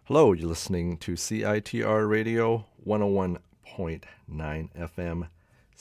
Hello, you're listening to CITR Radio 101.9 FM,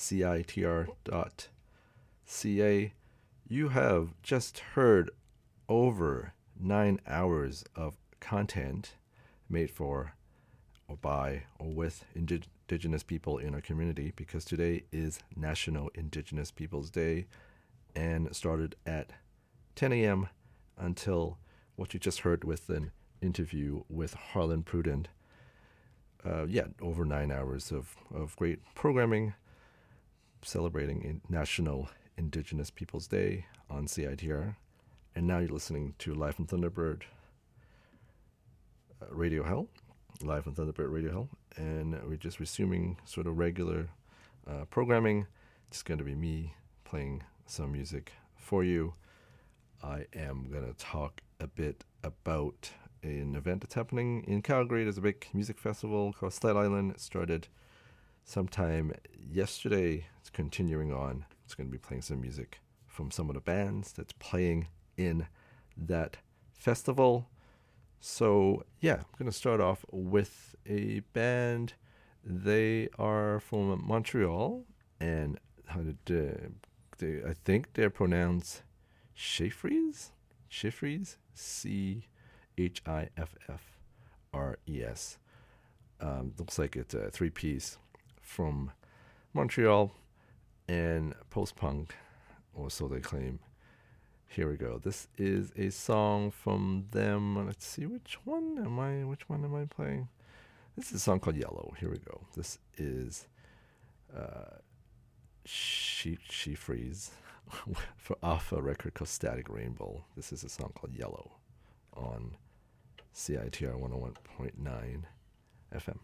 CITR.ca. You have just heard over 9 hours of content made for or by or with Indigenous people in our community because today is National Indigenous Peoples Day and started at 10 a.m. until what you just heard with an interview with Harlan Prudent. Over 9 hours of great programming celebrating National Indigenous Peoples Day on CITR. And now you're listening to Live from Thunderbird Radio Hell, Live from Thunderbird Radio Hell. And we're just resuming sort of regular programming. It's going to be me playing some music for you. I am going to talk a bit about an event that's happening in Calgary. There's a big music festival called Sled Island. It started sometime yesterday. It's continuing on. It's going to be playing some music from some of the bands that's playing in that festival. So, I'm going to start off with a band. They are from Montreal, and I think they're pronounced Chiffres? Chiffres? Chiffres. Looks like it's a three-piece from Montreal and post-punk, or so they claim. Here we go. This is a song from them. Let's see, which one am I playing? This is a song called Yellow. Here we go. This is Chiffres off a record called Static Rainbow. This is a song called Yellow on CITR 101.9 FM.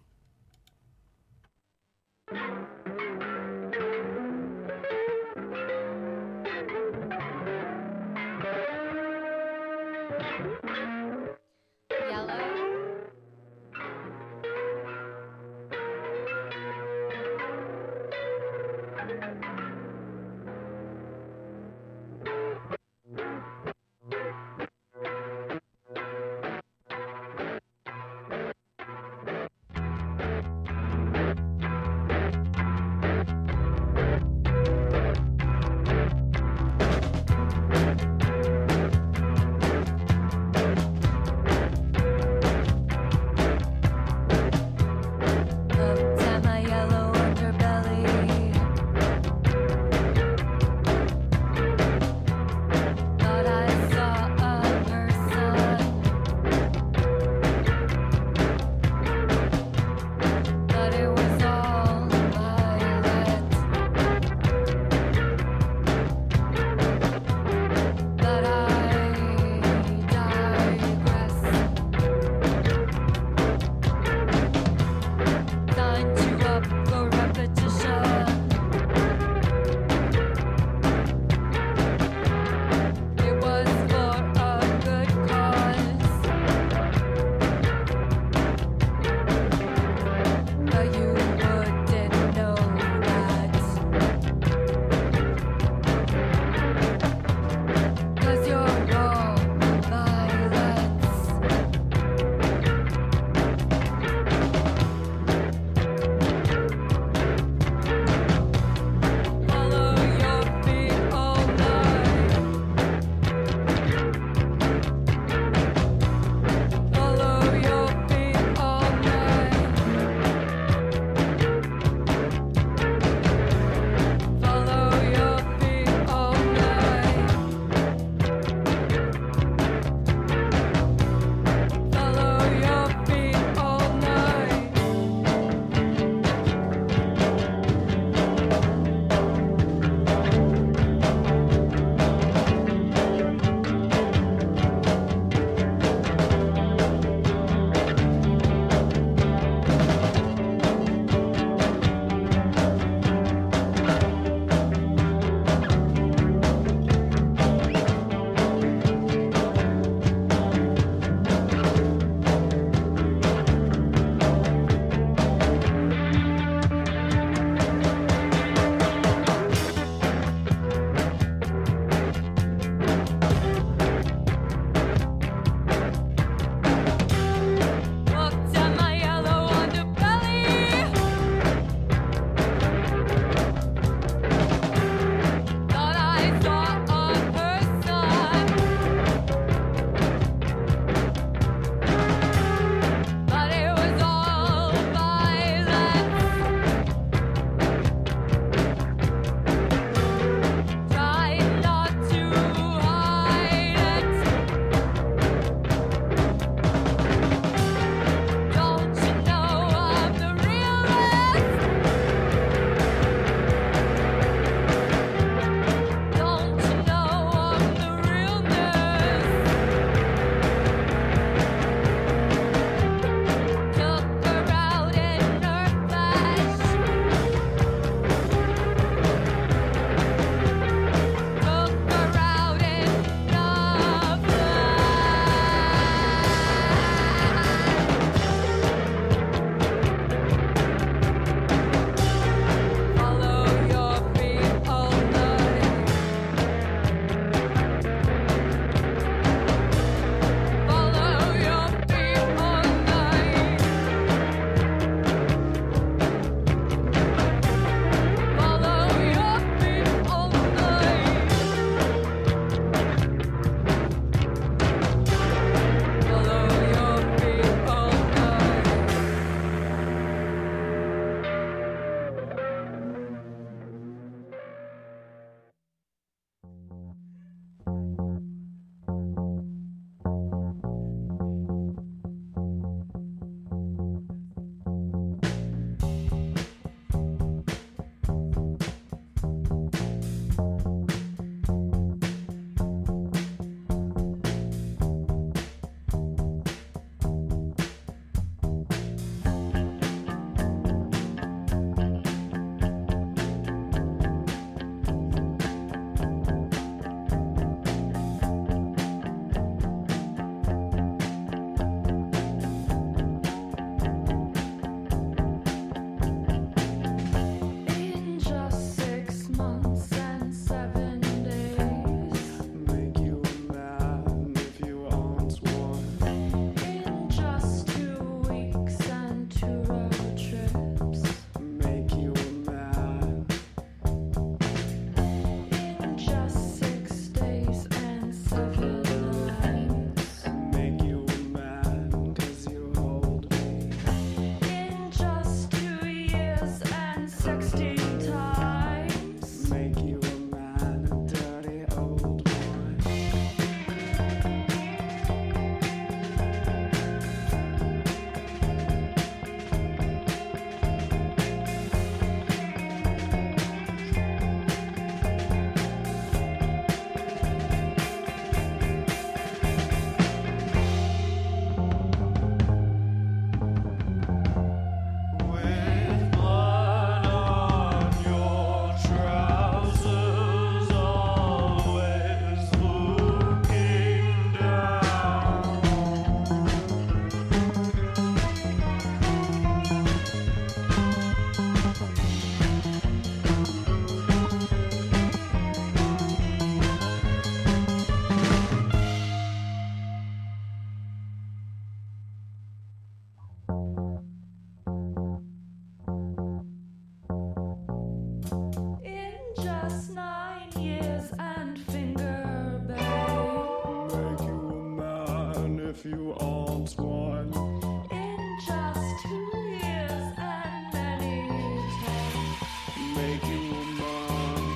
if you aren't one. In just 2 years and many 10. Make you a man.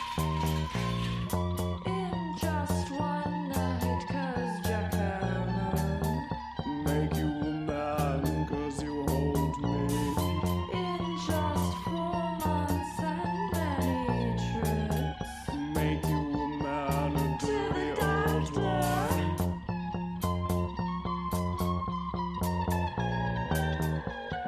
In just one night, 'cause Jack Hammond. Make you a man, 'cause you hold me. In just 4 months and many trips. Make you a man, a dirty old one.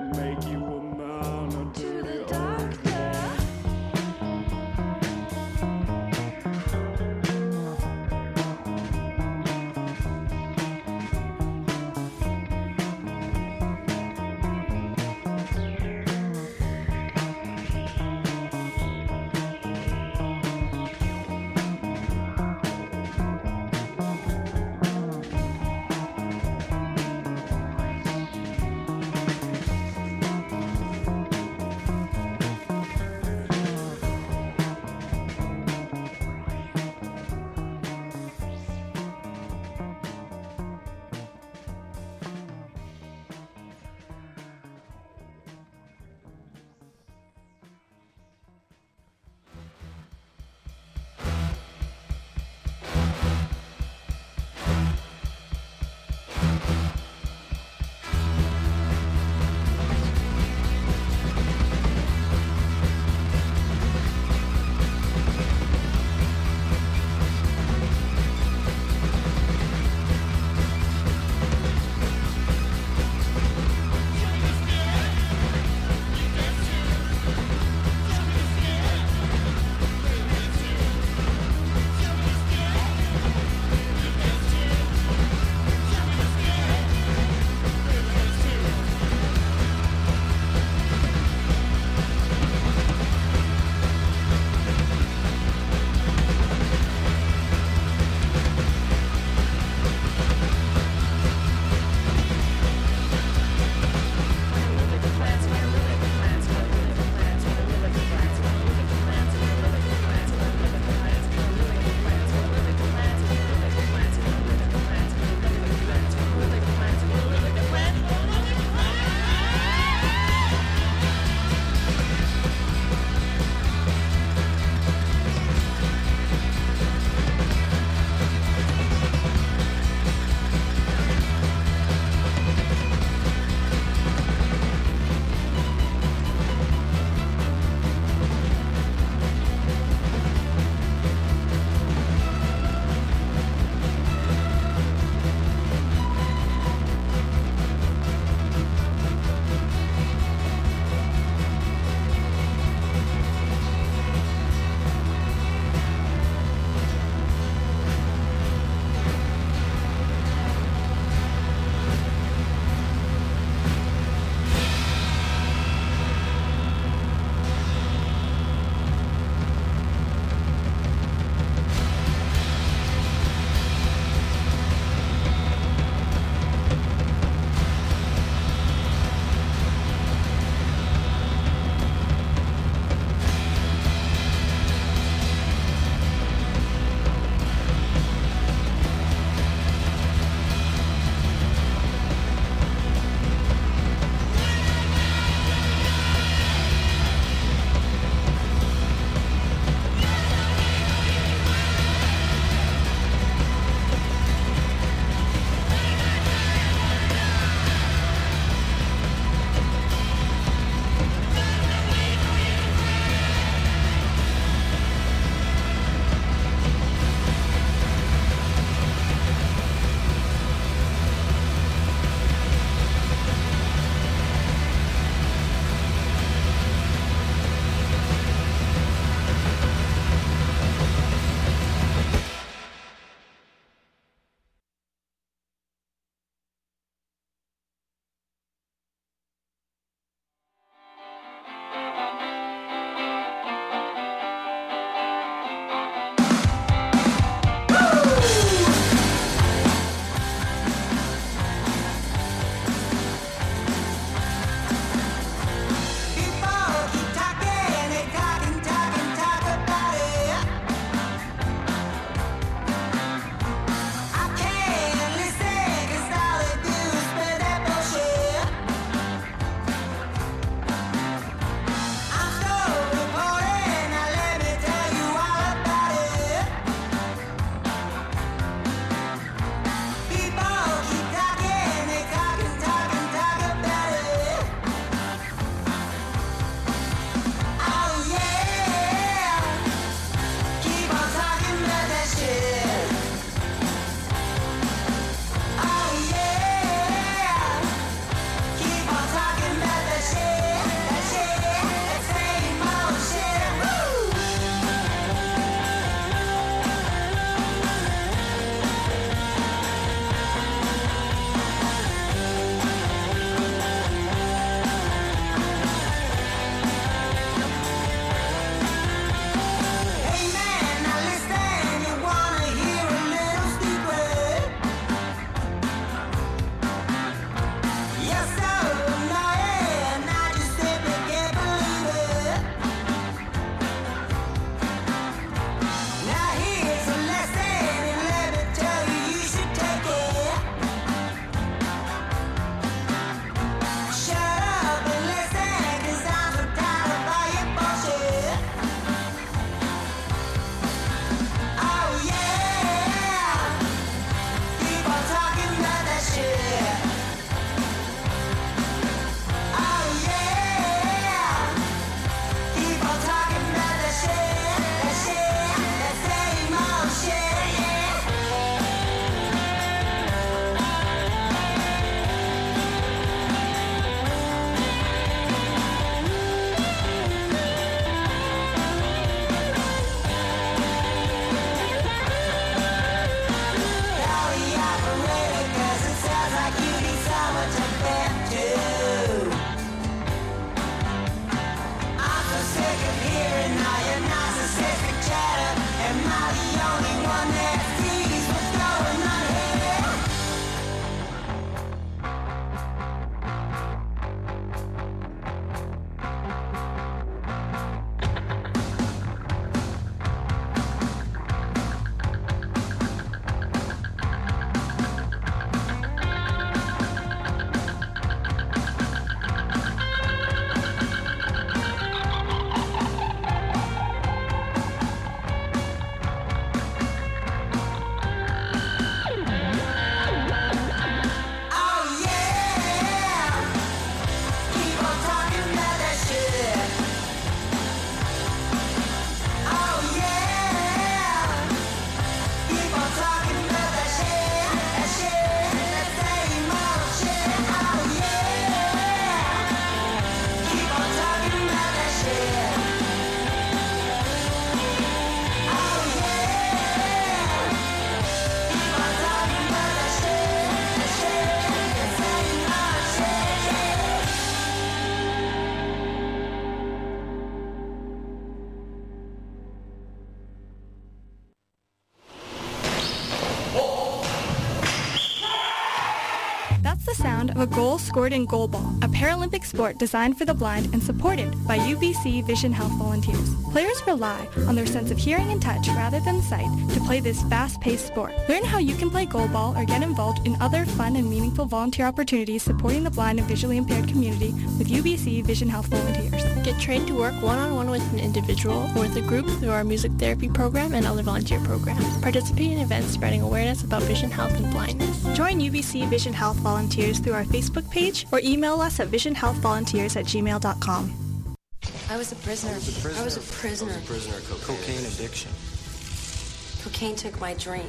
That's the sound of a goal scored in goalball, a Paralympic sport designed for the blind and supported by UBC Vision Health volunteers. Players rely on their sense of hearing and touch rather than sight to play this fast-paced sport. Learn how you can play goalball or get involved in other fun and meaningful volunteer opportunities supporting the blind and visually impaired community with UBC Vision Health volunteers. Get trained to work one-on-one with an individual or with a group through our music therapy program and other volunteer programs. Participate in events spreading awareness about vision health and blindness. Join UBC Vision Health volunteers through our Facebook page or email us at visionhealthvolunteers@gmail.com. I was a prisoner. I was a prisoner. of cocaine addiction. Cocaine took my dream.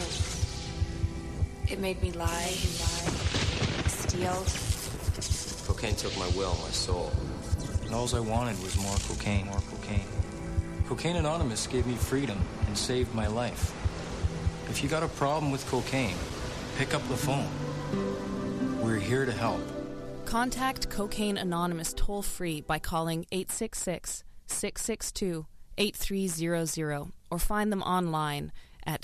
It made me lie, steal. Cocaine took my will, my soul. And all I wanted was more cocaine. Cocaine Anonymous gave me freedom and saved my life. If you got a problem with cocaine, pick up the phone. We're here to help. Contact Cocaine Anonymous toll-free by calling 866-662-8300 or find them online at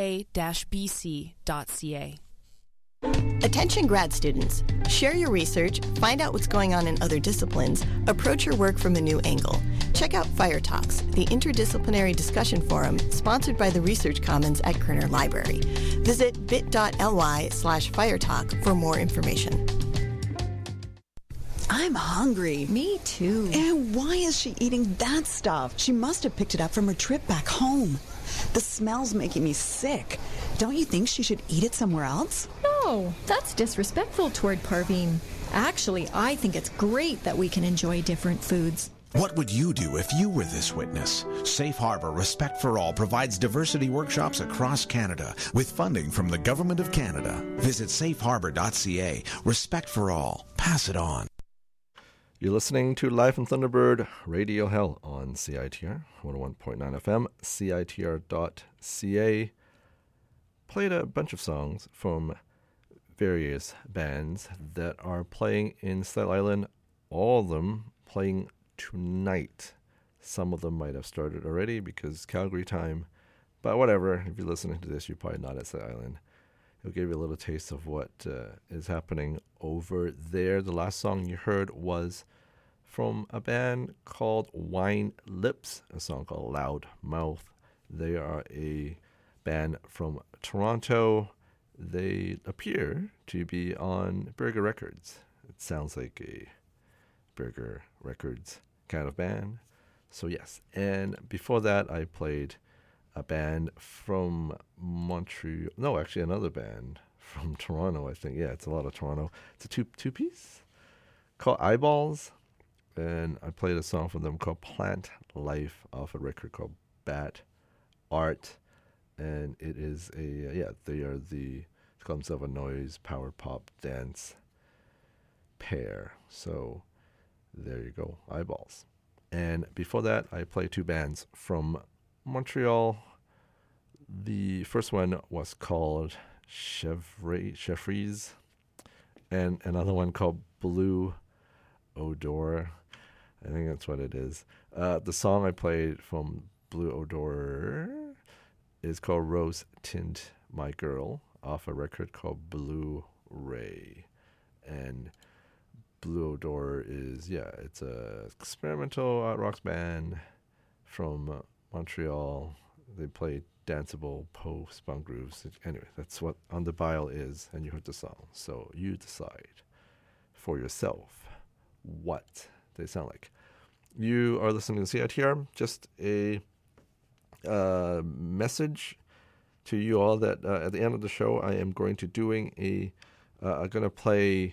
ca-bc.ca. Attention grad students. Share your research, find out what's going on in other disciplines, approach your work from a new angle. Check out Fire Talks, the interdisciplinary discussion forum sponsored by the Research Commons at Kerner Library. Visit bit.ly/firetalk for more information. I'm hungry. Me too. And why is she eating that stuff? She must have picked it up from her trip back home. The smell's making me sick. Don't you think she should eat it somewhere else? No, that's disrespectful toward Parveen. Actually, I think it's great that we can enjoy different foods. What would you do if you were this witness? Safe Harbor Respect for All provides diversity workshops across Canada with funding from the Government of Canada. Visit safeharbor.ca. Respect for all. Pass it on. You're listening to Life in Thunderbird Radio Hell on CITR 101.9 FM, CITR.ca. Played a bunch of songs from various bands that are playing in Style Island, all of them playing tonight. Some of them might have started already because Calgary time, but whatever. If you're listening to this, you're probably not at Style Island. It'll give you a little taste of what is happening over there. The last song you heard was from a band called Wine Lips, a song called Loud Mouth. They are a band from Toronto. They appear to be on Burger Records. It sounds like a Burger Records kind of band. So yes, and before that I played a band from Montreal. No, actually another band from Toronto, I think. Yeah, it's a lot of Toronto. It's a two-piece called Eyeballs. And I played a song from them called Plant Life off a record called Bat Art. And it is they call themselves a noise, power pop, dance pair. So there you go, Eyeballs. And before that, I played two bands from Montreal. The first one was called Chevries, and another one called Blue Odor. I think that's what it is. The song I played from Blue Odor is called Rose Tint My Girl off a record called Blue Ray. And Blue Odor is, it's a experimental art rock band from Montreal. They play danceable post-punk grooves. Anyway, that's what On the Bile is, and you heard the song. So you decide for yourself what they sound like. You are listening to CITR. Just a message to you all that at the end of the show, I am going to I'm going to play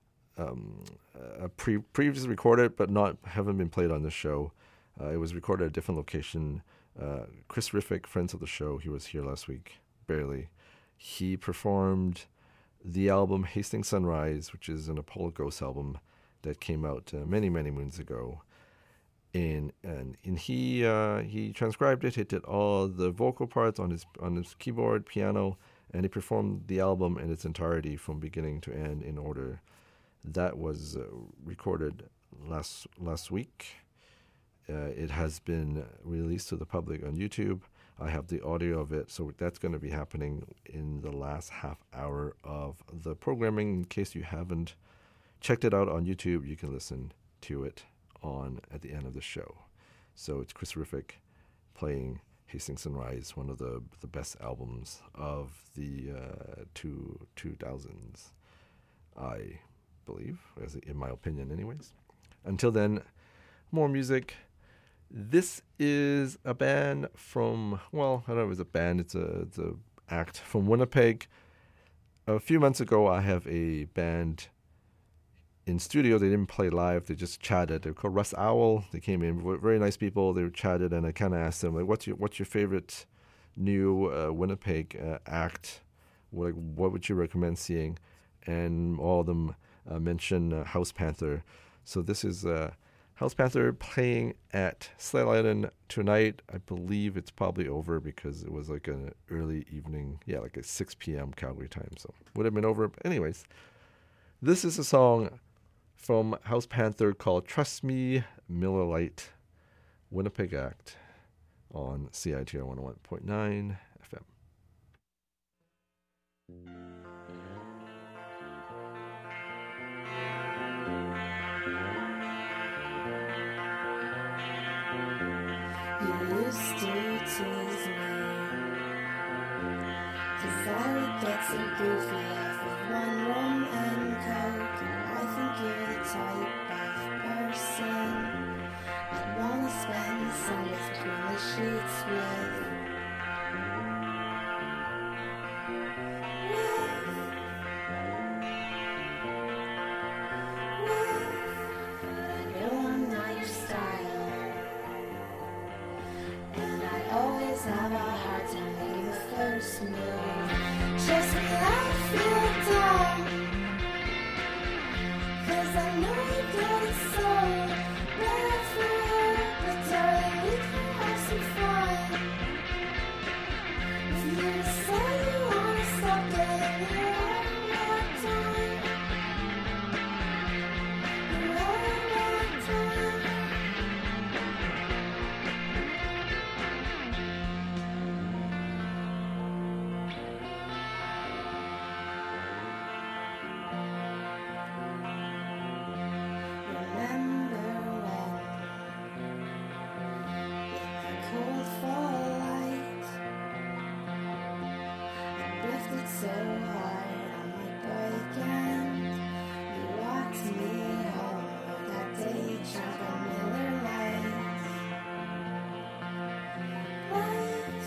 a previously recorded, but haven't been played on this show. It was recorded at a different location. Chris Riffick, friends of the show, he was here last week, barely. He performed the album Hastings Sunrise, which is an Apollo Ghost album that came out many, many moons ago. And he transcribed it. He did all the vocal parts on his keyboard, piano, and he performed the album in its entirety from beginning to end in order. That was recorded last week. It has been released to the public on YouTube. I have the audio of it, so that's going to be happening in the last half hour of the programming. In case you haven't checked it out on YouTube, you can listen to it at the end of the show. So it's Chris Riffick playing Hastings Sunrise, one of the best albums of the 2000s, I believe, in my opinion anyways. Until then, more music. This is a band from, well, I don't know if it's a band, it's a act from Winnipeg. A few months ago, I have a band in studio. They didn't play live, they just chatted. They're called Russ Owl. They came in, very nice people. They chatted, and I kind of asked them, like, what's your favorite new Winnipeg act? Like, what would you recommend seeing? And all of them mentioned House Panther. So this is House Panther playing at Slide Island tonight. I believe it's probably over because it was like an early evening, like a 6 p.m. Calgary time. So would have been over. But anyways, this is a song from House Panther called Trust Me, Miller Lite, Winnipeg Act on CITR 101.9 FM. You used to tease me, 'cause I would get so goofy off of one rum and coke. And I think you're the type of person I'd wanna spend summers between the sheets with. I know I'm not your style, and I always have a hard time making the first move. Just when I feel dumb, 'cause I know you got it so bad for her. But darling, we can have some fun. If you decide you wanna stop getting your own work done, your own work done. Remember when, in the cold fall light, I lifted so hard on my bike and you walked me home with that day chocolate Miller Lite. Light,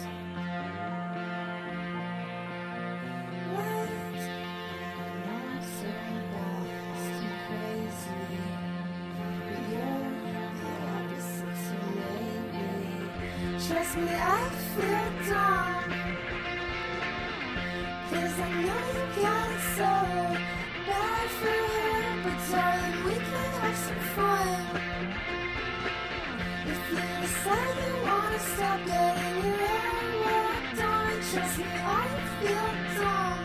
light, I'm not so fast and crazy. You're the opposite, so maybe. Trust me, I feel dumb, 'cause I know you got it so bad for her. But darling, we can have some fun. If you decide you wanna stop getting your own work done, trust me, I feel dumb,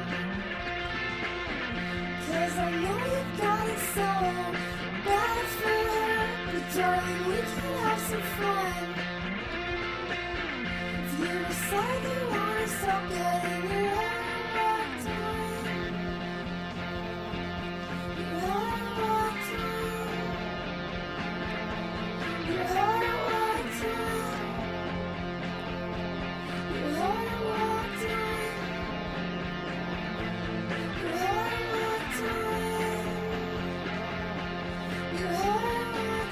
'cause I know you got it so bad for her. But darling, we can have some fun. If you decide you wanna stop getting your own work done, your own work done, your own work done, your own work done, your own work done, your own work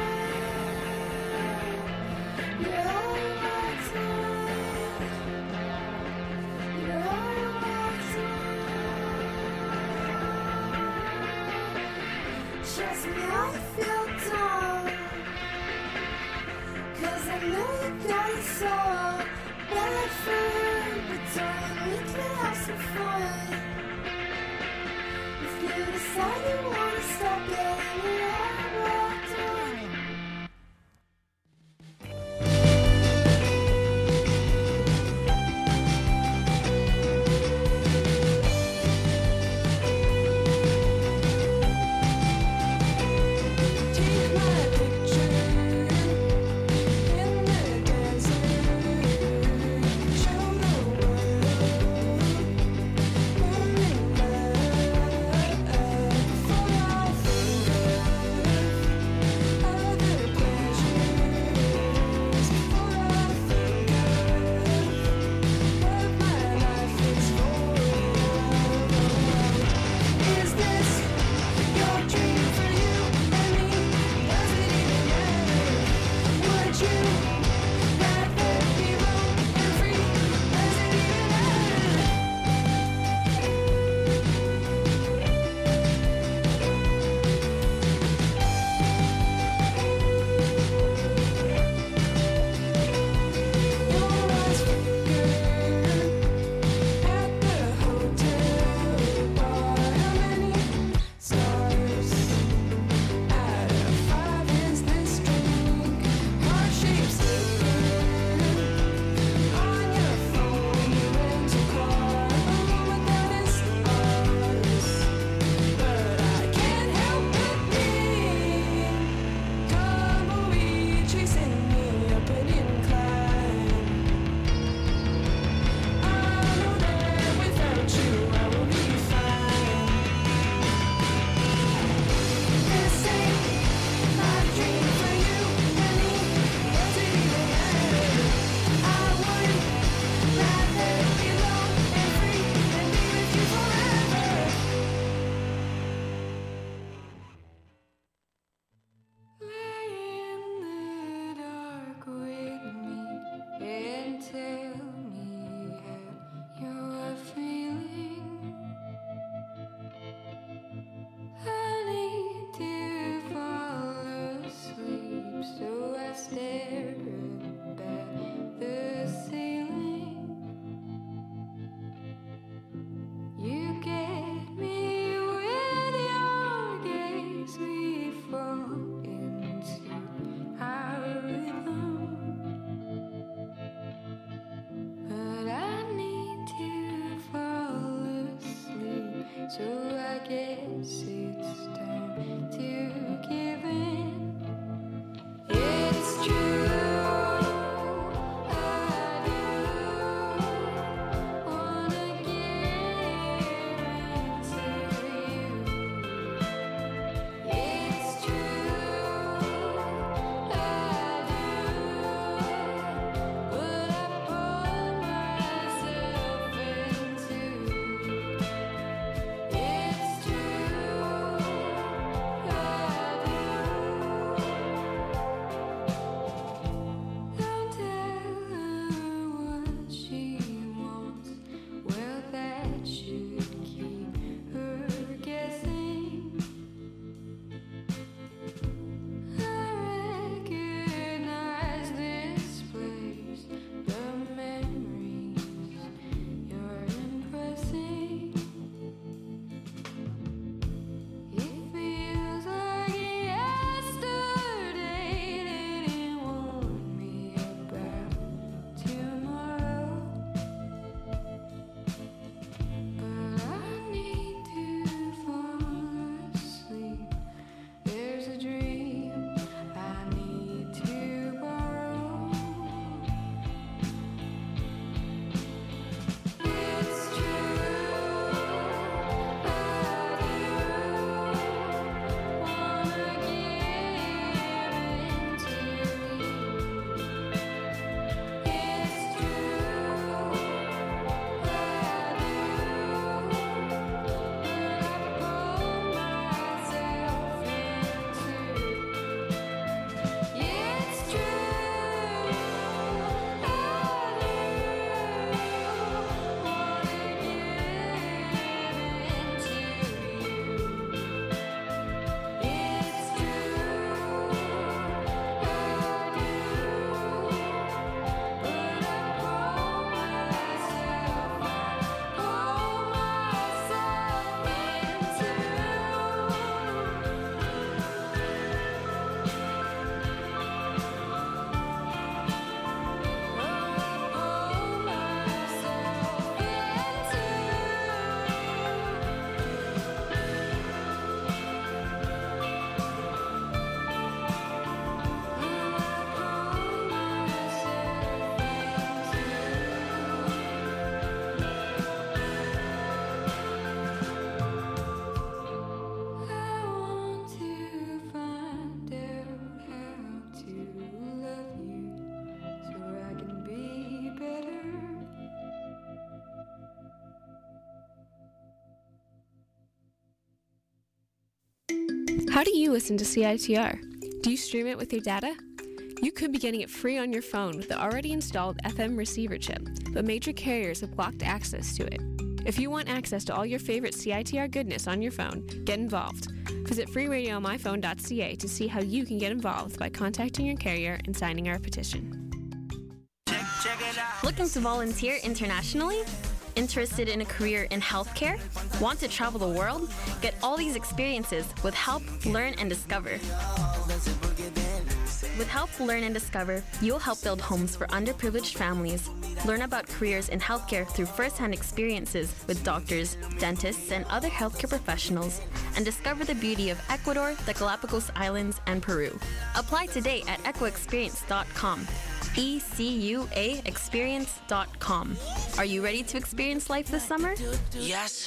done, your own work done, your own work done. Trust me, I feel dumb, 'cause I know you got it so bad for her. But darling, we can have some fun. If you decide you wanna stop getting your own work done. Take my picture in the desert. How do you listen to CITR? Do you stream it with your data? You could be getting it free on your phone with the already installed FM receiver chip, but major carriers have blocked access to it. If you want access to all your favorite CITR goodness on your phone, get involved. Visit freeradiomyphone.ca to see how you can get involved by contacting your carrier and signing our petition. Looking to volunteer internationally? Interested in a career in healthcare? Want to travel the world? Get all these experiences with Help, Learn, and Discover. With Help, Learn, and Discover, you'll help build homes for underprivileged families, learn about careers in healthcare through first-hand experiences with doctors, dentists, and other healthcare professionals, and discover the beauty of Ecuador, the Galapagos Islands, and Peru. Apply today at ecuaexperience.com. ECUAexperience.com. Are you ready to experience life this summer? Yes.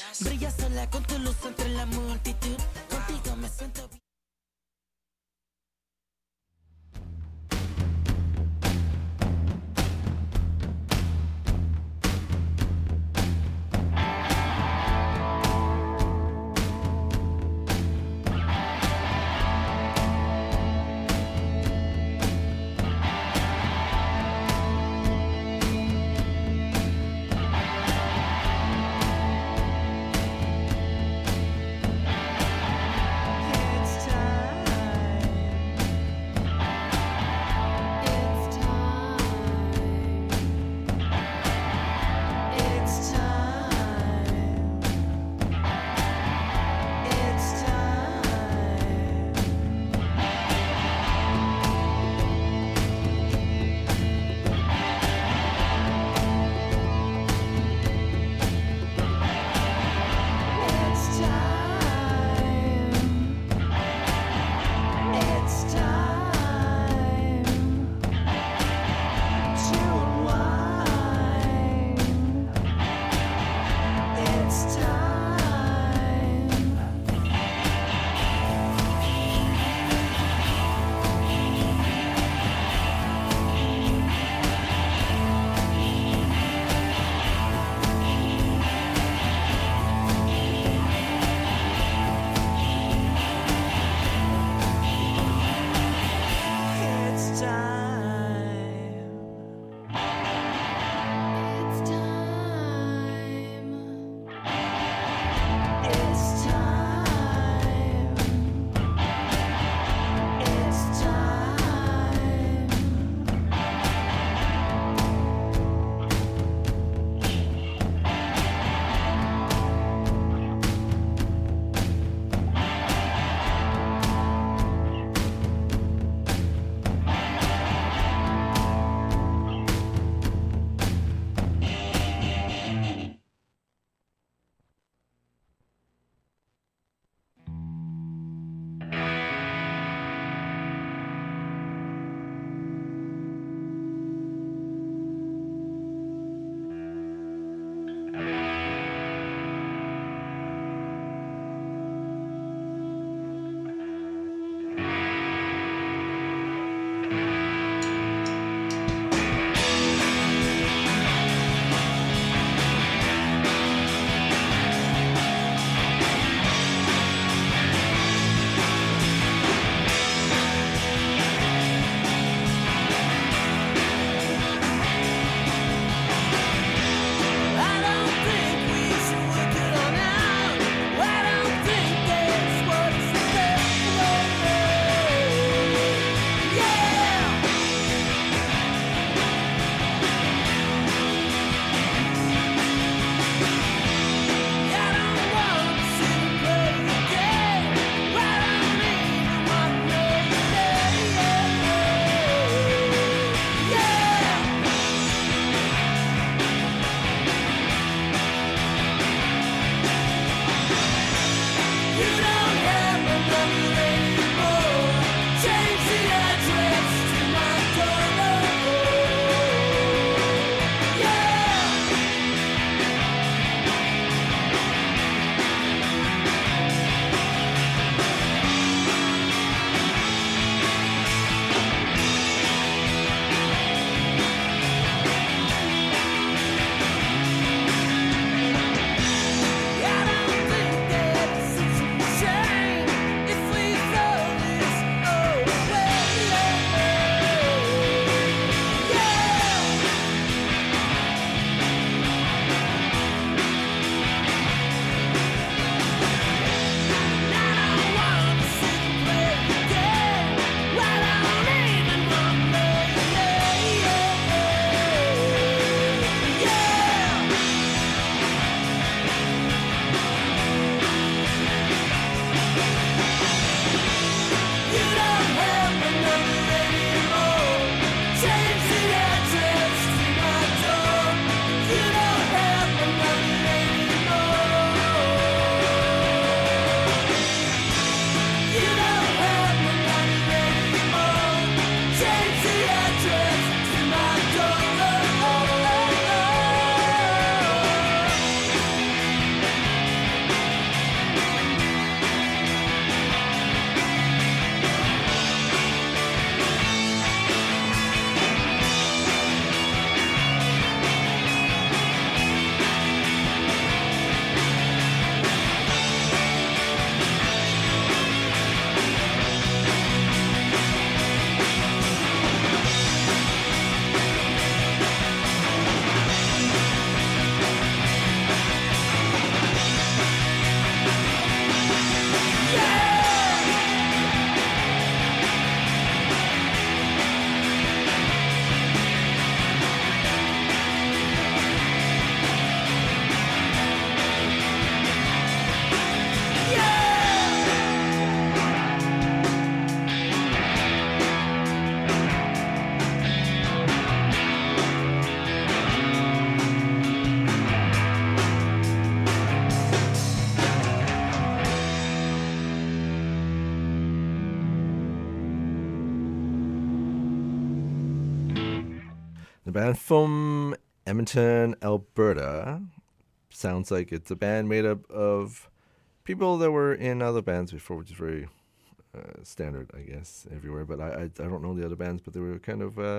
The band from Edmonton, Alberta. Sounds like it's a band made up of people that were in other bands before, which is very standard, I guess, everywhere. But I don't know the other bands, but they were kind of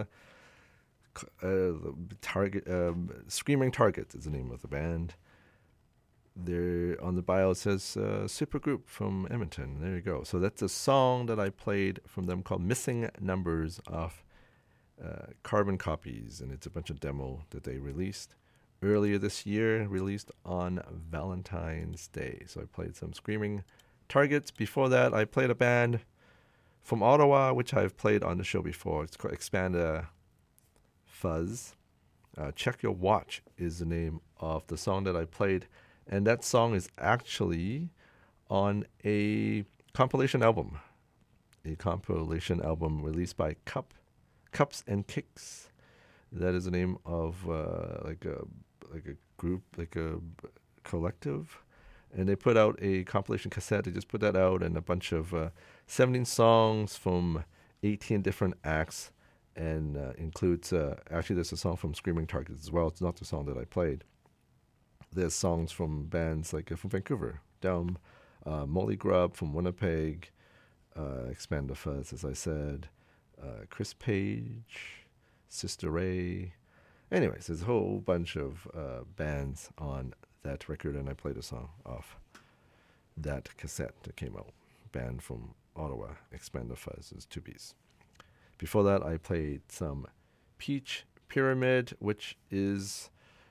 Screaming Target is the name of the band. There on the bio it says supergroup from Edmonton. There you go. So that's a song that I played from them called Missing Numbers off Carbon Copies, and it's a bunch of demo that they released earlier this year, released on Valentine's Day. So I played some Screaming Targets. Before that, I played a band from Ottawa, which I've played on the show before. It's called Expanda Fuzz. Check Your Watch is the name of the song that I played. And that song is actually on a compilation album. A compilation album released by Cups and Kicks. That is the name of like a group, like a collective. And they put out a compilation cassette. They just put that out, and a bunch of 17 songs from 18 different acts. And includes, actually there's a song from Screaming Targets as well. It's not the song that I played. There's songs from bands like from Vancouver, Dumb, Molly Grub from Winnipeg, Expanda Fuzz, as I said, Chris Page, Sister Ray. Anyways, there's a whole bunch of bands on that record, and I played a song off that cassette that came out. Band from Ottawa, Expanda Fuzz, is 2Bs. Before that, I played some Peach Pyramid, which is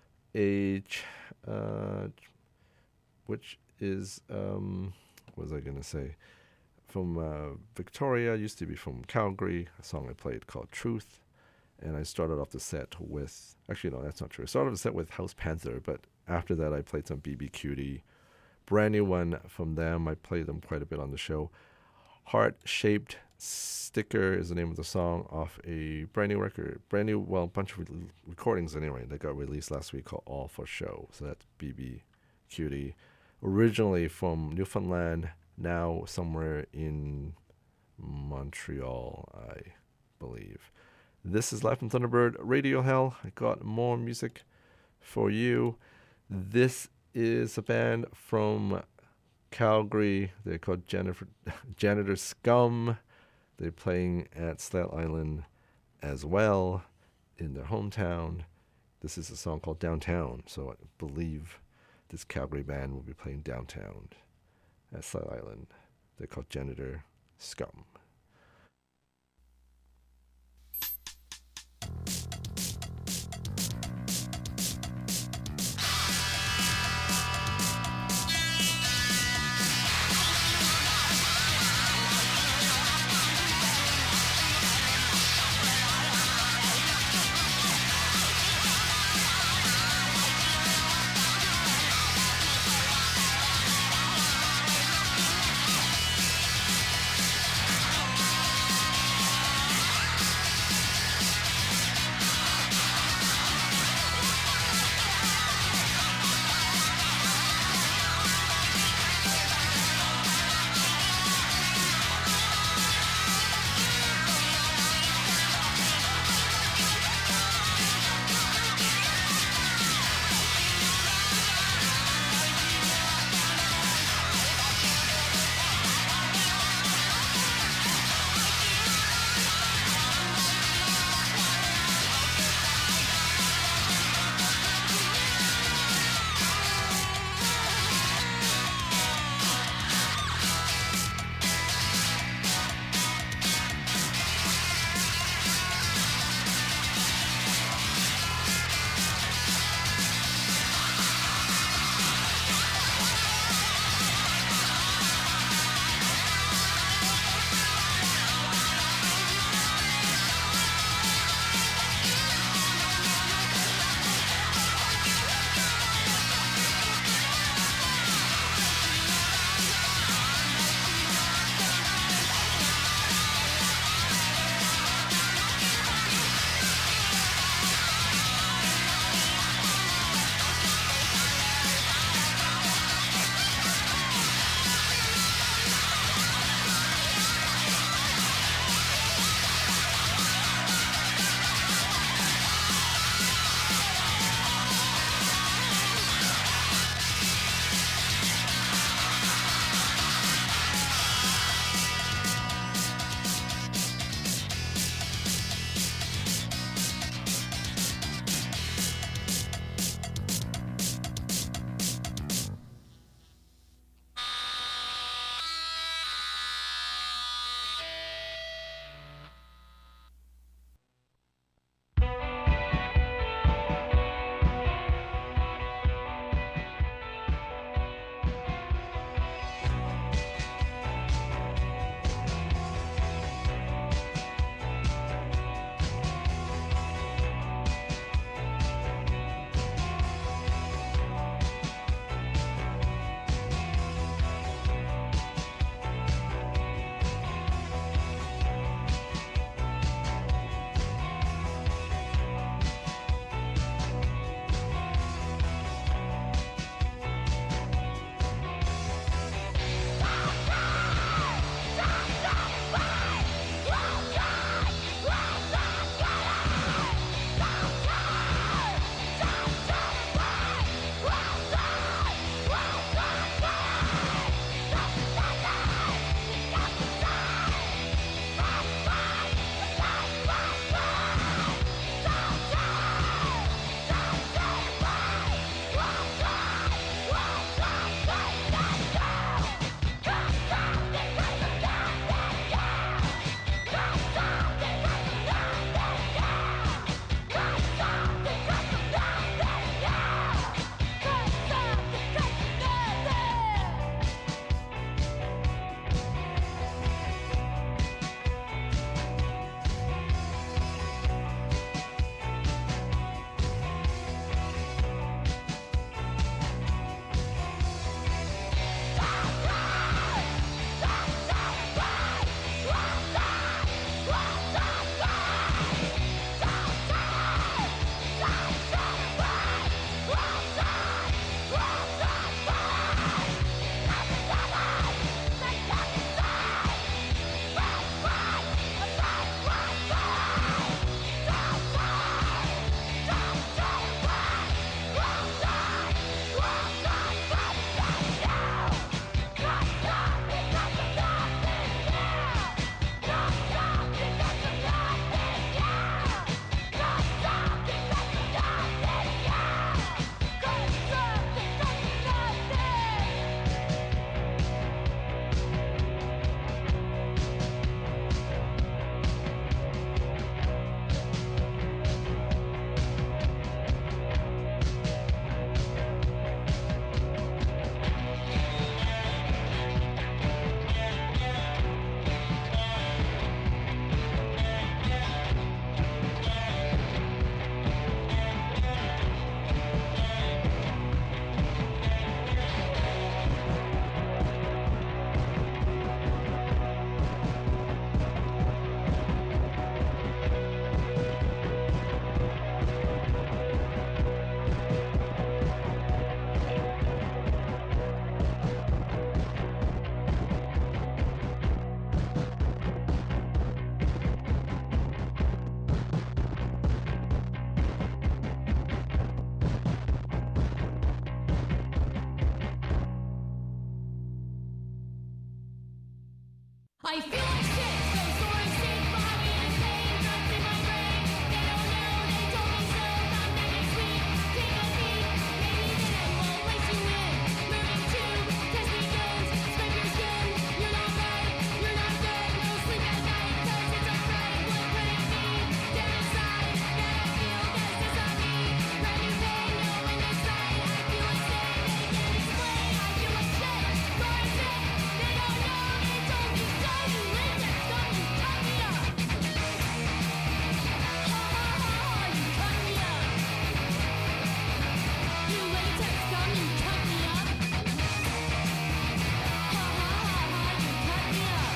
what was I going to say? From Victoria, used to be from Calgary, a song I played called Truth. And I started off the set with, actually, no, that's not true. I started off the set with House Panther, but after that, I played some BB Cutie. Brand new one from them. I played them quite a bit on the show. Heart Shaped Sticker is the name of the song off a brand new record. Brand new, well, a bunch of recordings anyway that got released last week called All for Show. So that's BB Cutie. Originally from Newfoundland, now somewhere in Montreal, I believe. This is Live from Thunderbird Radio Hell. I got more music for you. This is a band from Calgary. They're called Janitor Scum. They're playing at Slat Island as well in their hometown. This is a song called Downtown. So I believe this Calgary band will be playing downtown at Slat Island. They're called Janitor Scum. I feel like shit, so sore and sick, body and pain runs in my brain. They don't know, they told me so, come back next week, take a peek, maybe then we'll place you in. Moving to, testing guns, scrape your skin, you're not right, you're not good, no sleep at night, cause it's alright, what could it be? Dead inside, that I feel, that's just on me, brand new pain, no end in sight, I feel like sick, they can't explain, I feel like shit, sore and sick, they don't know, they told me so, you latex gun, you cut me up. Ha ha ha ha, you cut me up. You latex gun, you cut me up. Ha ha ha ha, you cut me up.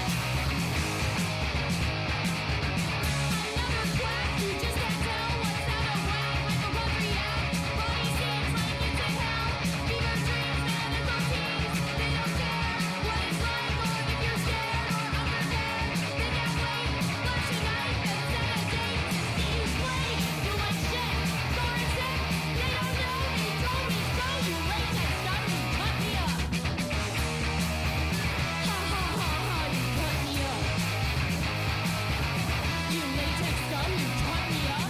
Another quack, you just can't tell what's out of whack, like a bug react. Body seems like it's in hell. Fever dreams, medical teams, they don't care what it's like or if you're scared or unprepared. They can't wait, flash a knife and set a date to see you play. You like shit, sore and sick, they don't know, they told me so. You latex gun, you cut me up. Ha ha ha ha, you cut me up. You latex gun, you cut me up.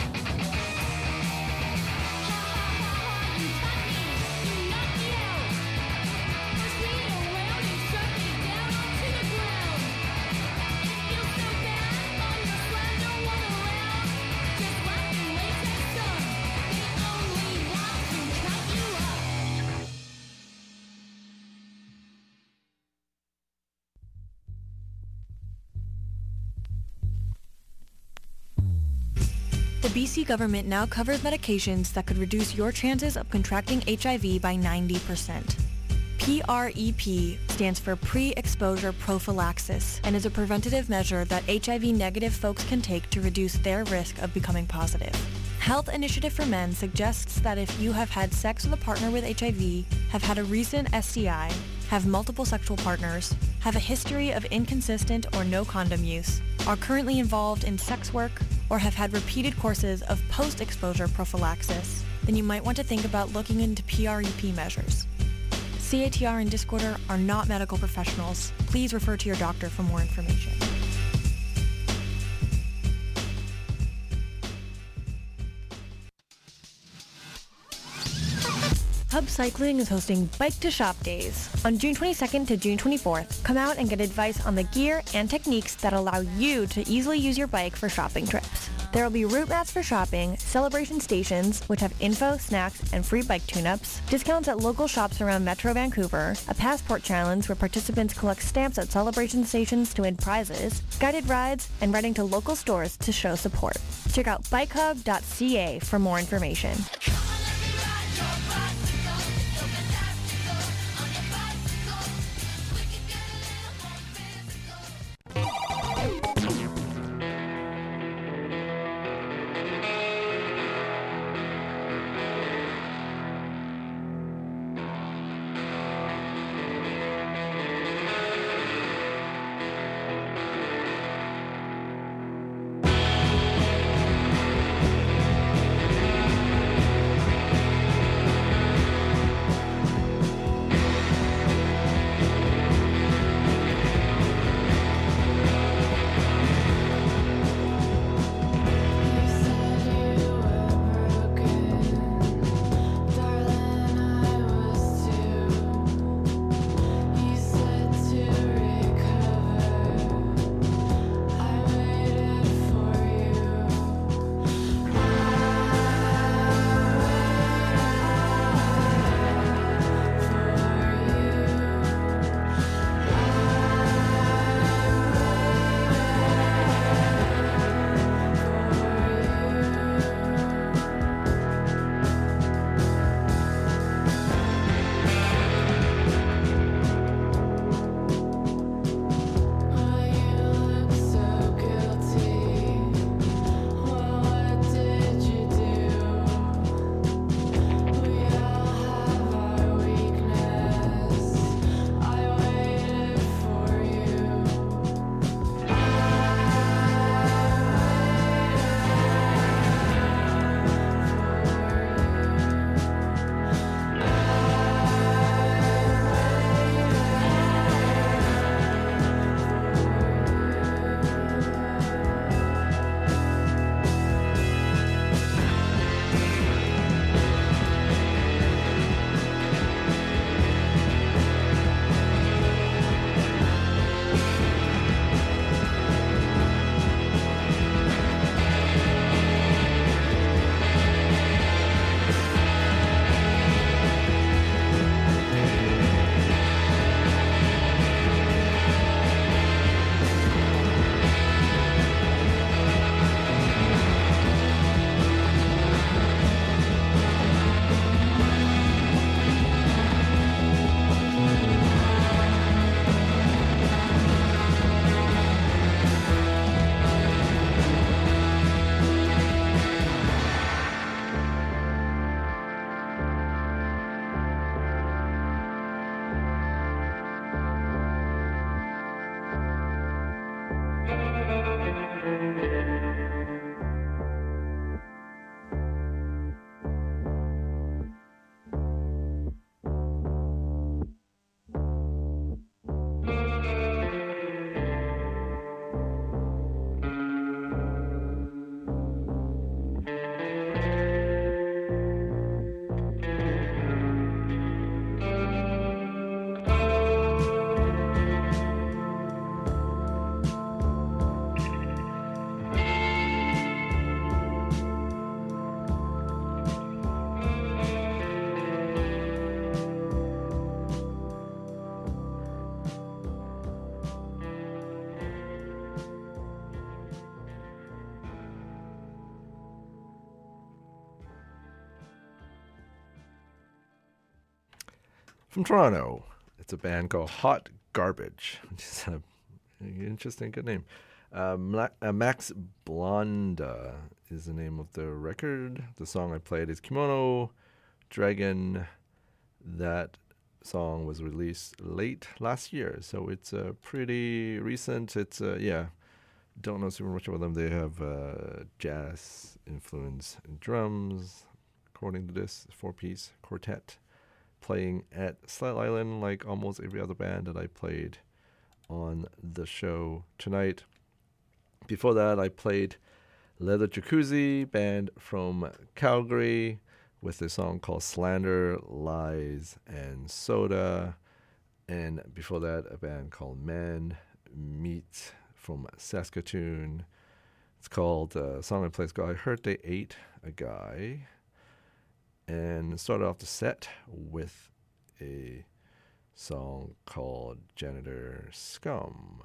Ha ha ha ha, you cut me, you knocked me out. Push me around, you shut me down onto the ground. It feels so bad, all your slender one around. Just like the latex gun, they only want to cut you up. The BC government now covers medications that could reduce your chances of contracting HIV by 90%. PrEP stands for pre-exposure prophylaxis and is a preventative measure that HIV-negative folks can take to reduce their risk of becoming positive. Health Initiative for Men suggests that if you have had sex with a partner with HIV, have had a recent STI, have multiple sexual partners, have a history of inconsistent or no condom use, are currently involved in sex work, or have had repeated courses of post-exposure prophylaxis, then you might want to think about looking into PrEP measures. CATR and Discorder are not medical professionals. Please refer to your doctor for more information. Hub Cycling is hosting Bike to Shop Days. On June 22nd to June 24th, come out and get advice on the gear and techniques that allow you to easily use your bike for shopping trips. There will be route maps for shopping, celebration stations, which have info, snacks, and free bike tune-ups, discounts at local shops around Metro Vancouver, a passport challenge where participants collect stamps at celebration stations to win prizes, guided rides, and riding to local stores to show support. Check out bikehub.ca for more information. From Toronto, it's a band called Hot Garbage, which is an interesting, good name. Max Blonda is the name of the record. The song I played is Kimono Dragon. That song was released late last year, so it's pretty recent. It's, don't know super much about them. They have jazz influence and drums, according to this 4-piece quartet, playing at Slat Island like almost every other band that I played on the show tonight. Before that, I played Leather Jacuzzi, band from Calgary, with a song called Slander, Lies, and Soda. And before that, a band called Man Meat from Saskatoon. It's called, a song I played is called I Heard They Ate a Guy. And started off the set with a song called Janitor Scum.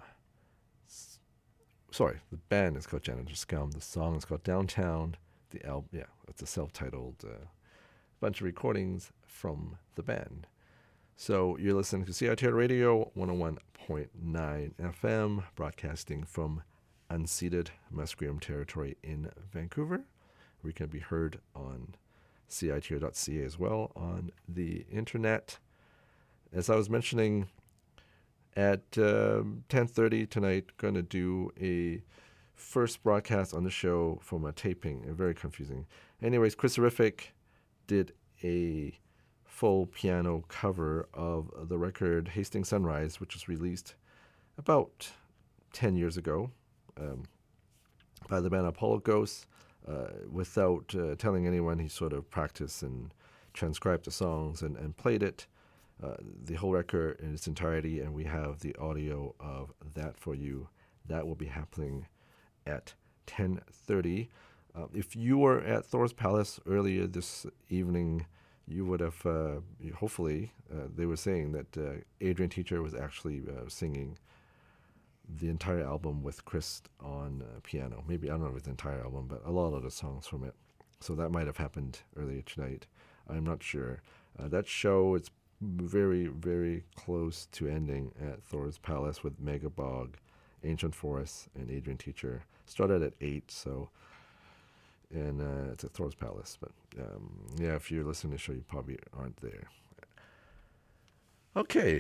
Sorry, the band is called Janitor Scum. The song is called Downtown. The album, it's a self-titled bunch of recordings from the band. So you're listening to CITR Radio 101.9 FM, broadcasting from unceded Musqueam territory in Vancouver. We can be heard on CITR.ca as well on the internet. As I was mentioning, at 10:30 tonight, going to do a first broadcast on the show from a taping. Very confusing. Anyways, Chris Horrific did a full piano cover of the record Hastings Sunrise, which was released about 10 years ago by the band Apollo Ghosts. Without telling anyone, he sort of practiced and transcribed the songs and played it, the whole record in its entirety, and we have the audio of that for you. That will be happening at 10:30. If you were at Thor's Palace earlier this evening, you would have, hopefully, they were saying that Adrian Teacher was actually singing the entire album with Chris on piano. Maybe, I don't know if it's the entire album, but a lot of the songs from it. So that might have happened earlier tonight. I'm not sure. That show is very, very close to ending at Thor's Palace with Megabog, Ancient Forest, and Adrian Teacher. Started at 8, so, and it's at Thor's Palace. But if you're listening to the show, you probably aren't there. Okay,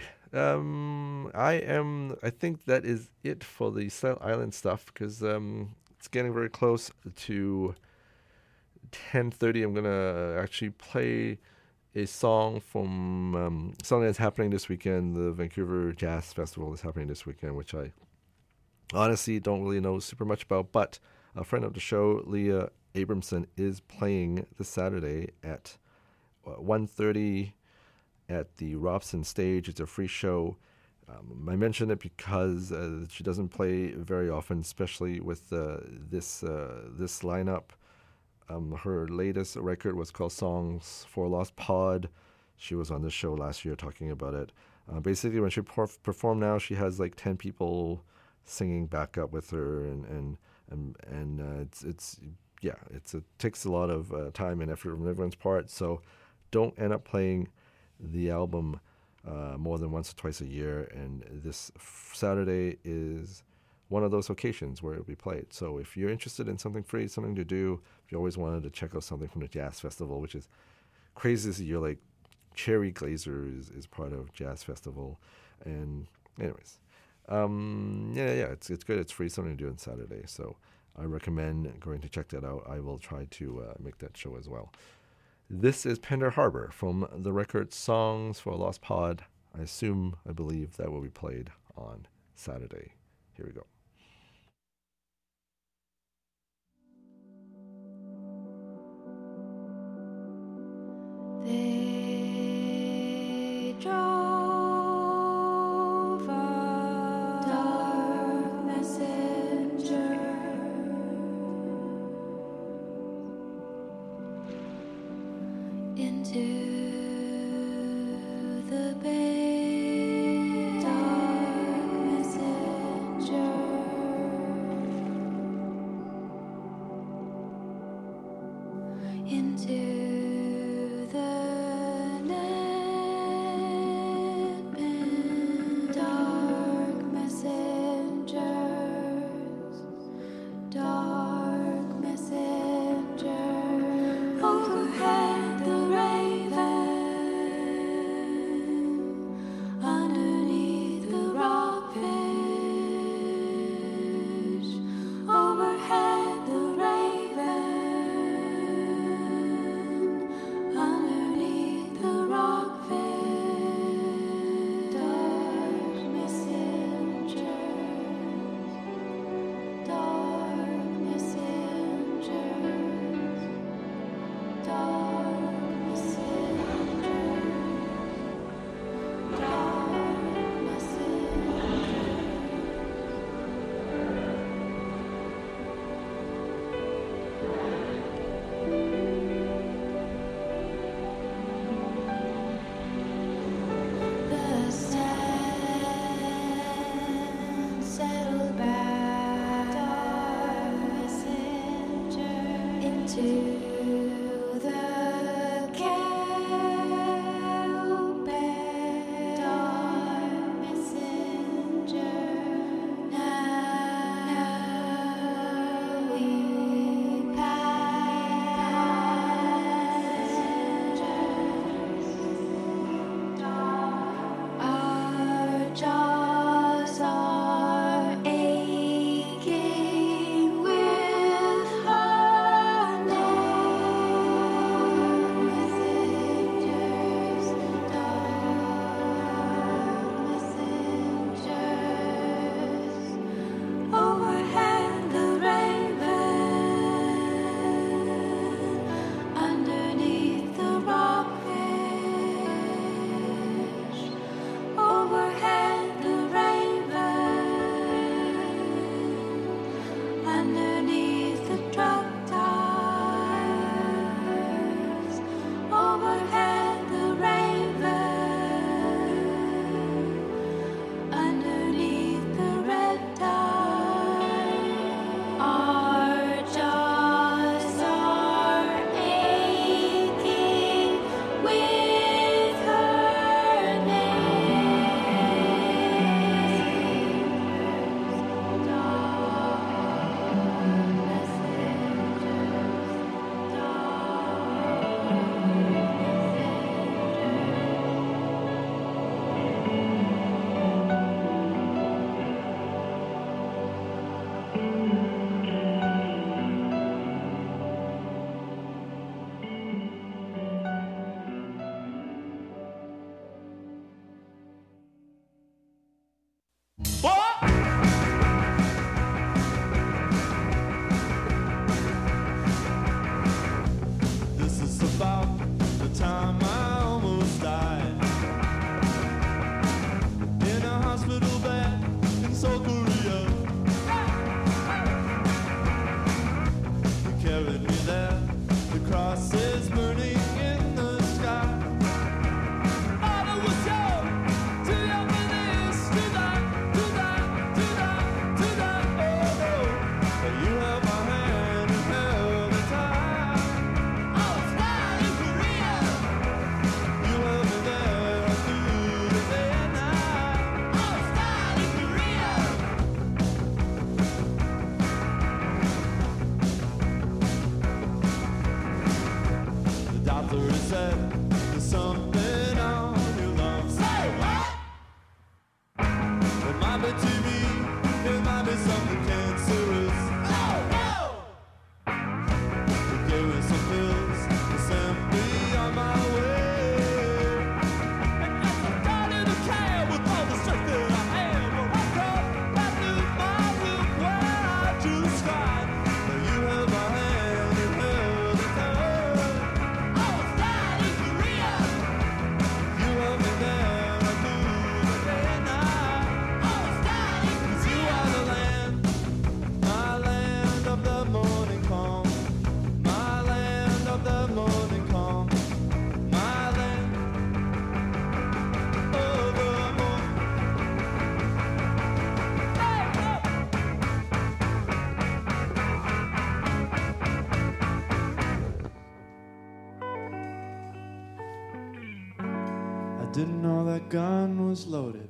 I think that is it for the Slat Island stuff, because it's getting very close to 10:30. I'm going to actually play a song from something that's happening this weekend. The Vancouver Jazz Festival is happening this weekend, which I honestly don't really know super much about, but a friend of the show, Leah Abramson, is playing this Saturday at 1:30 at the Robson stage. It's a free show. I mention it because she doesn't play very often, especially with this lineup. Her latest record was called Songs for a Lost Pod. She was on this show last year talking about it. Basically, when she performs now, she has like 10 people singing back up with her, and it takes a lot of time and effort from everyone's part. So don't end up playing the album more than once or twice a year, and this Saturday is one of those occasions where it'll be played. So if you're interested in something free, something to do, if you always wanted to check out something from the Jazz Festival, which is crazy this year, like Cherry Glazer is part of Jazz Festival. And anyways, It's good. It's free, something to do on Saturday. So I recommend going to check that out. I will try to make that show as well. This is Pender Harbor from the record Songs for a Lost Pod. I believe that will be played on Saturday. Here we go. They drove a dark messenger into the bay. Dark messenger into didn't know that gun was loaded.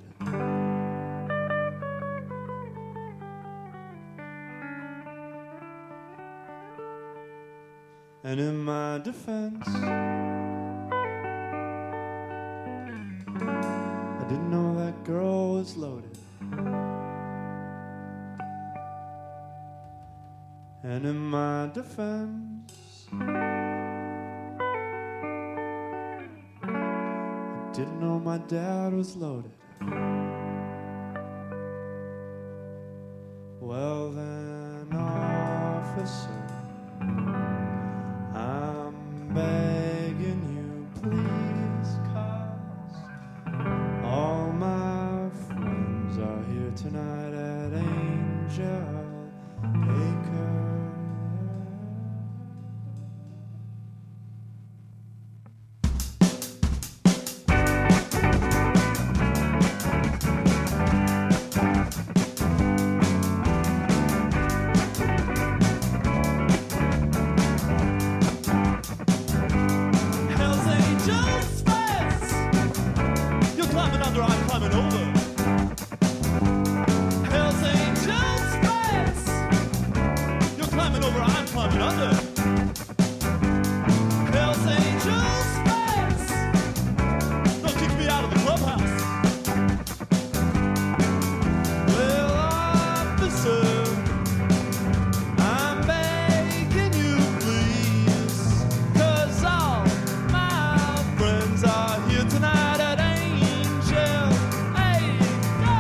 And in my defense, I didn't know that girl was loaded. And in my defense, I didn't know my dad was loaded. Well then, officer, I'm begging you, please, 'cause all my friends are here tonight at Angel Acre. Hell's Angels Fest! You're climbing under, I'm climbing over. Hell's Angels Fest! You're climbing over, I'm climbing under. Hell's Angels Fest! Don't kick me out of the clubhouse. Well, officer, I'm begging you, please, 'cause all my friends are here tonight at Angel. Hey, go!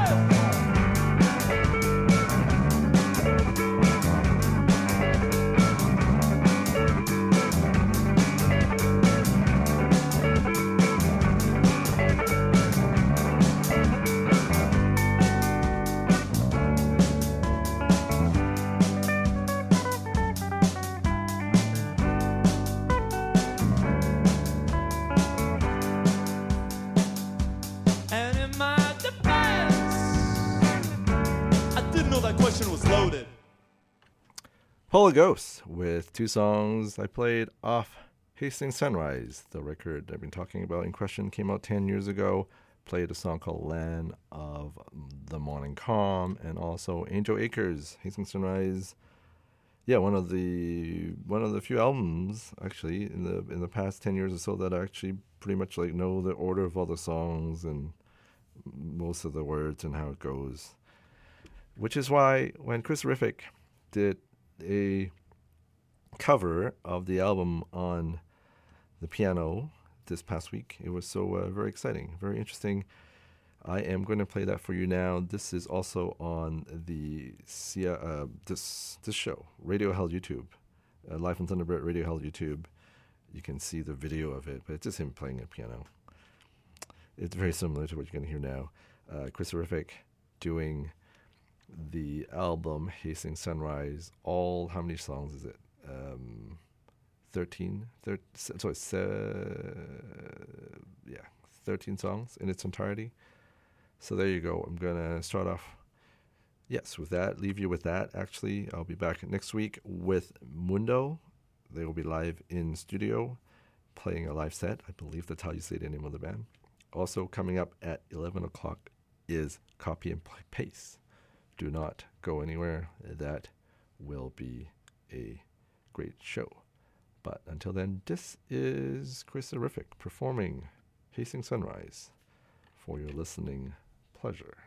And in my defense, I didn't know that question was loaded. Polar Ghost with two songs I played off Hastings Sunrise, the record I've been talking about in question, came out 10 years ago. Played a song called Land of the Morning Calm, and also Angel Acres, Hastings Sunrise. Yeah, one of the few albums actually in the past 10 years or so that I actually pretty much like know the order of all the songs and most of the words and how it goes. Which is why when Chris Riffick did a cover of the album on the piano this past week, it was so very exciting, very interesting. I am going to play that for you now. This is also on the this show, Radio Hell YouTube, Live from Thunderbird Radio Hell YouTube. You can see the video of it, but it's just him playing a piano. It's very similar to what you're going to hear now. Chris Riffick doing the album Hastings Sunrise. All, how many songs is it? 13 songs in its entirety. So there you go. I'm going to start off, with that, leave you with that. Actually, I'll be back next week with Mundo. They will be live in studio, playing a live set. I believe that's how you say the name of the band. Also coming up at 11 o'clock is Copy and Paste. Do not go anywhere. That will be a great show. But until then, this is Chris Riffick performing Hastings Sunrise for your listening pleasure.